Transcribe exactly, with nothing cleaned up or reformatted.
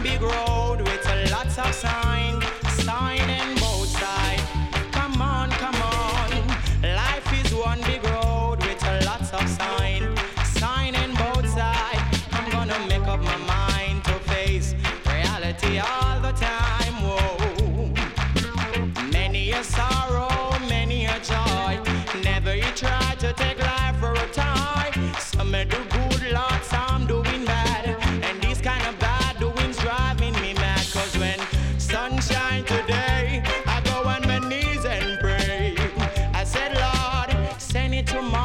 big road with a lots of sign, sign in both sides. Come on, come on. Life is one big road with a lots of sign, sign in both sides. I'm gonna make up my mind to face reality all the time. Whoa. Many a sorrow, many a joy. Never you try to take life for a toy. Some may do good, Lord, some doing bad. And these kind of bad doings driving me mad. Cause when sunshine today, I go on my knees and pray. I said, Lord, send it tomorrow.